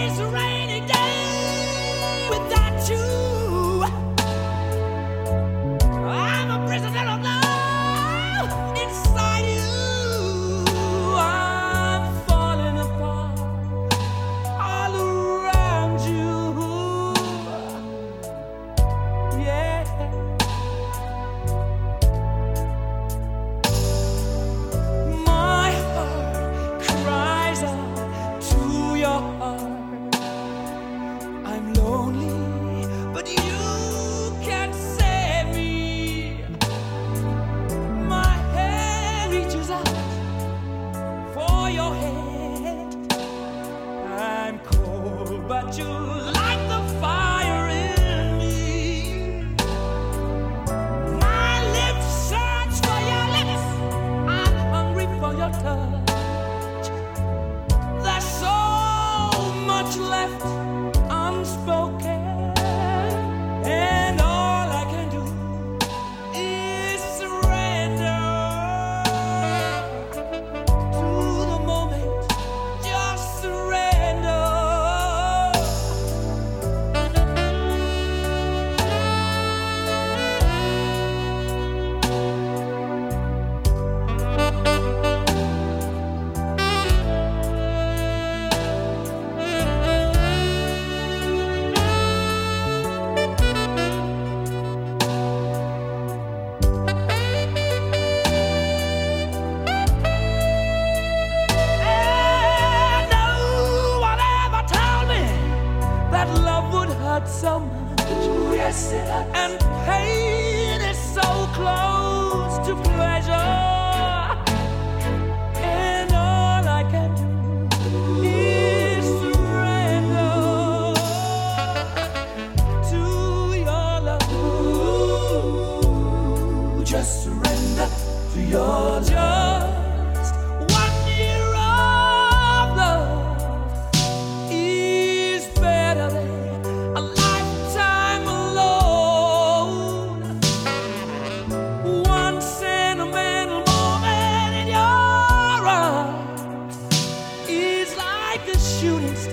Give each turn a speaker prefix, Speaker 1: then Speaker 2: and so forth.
Speaker 1: It's a rainy day without you. I'm a prisoner of love inside you. I'm falling apart all around you. Yeah. My heart cries out to your heart. I'm lonely, but you can save me. My hand reaches out for your hand. I'm cold, but you light the fire in me. My lips search for your lips. I'm hungry for your touch. There's so much left unspoken, and all I can do is surrender to the moment. Just surrender. And no one ever told me that love would hurt so much. Yes, it hurts. And pain is so close to pleasure. And all I can do is surrender to your love. Just surrender to your love. Just 1 year of love is better than a lifetime alone. One sentimental moment in your arms is like a shooting star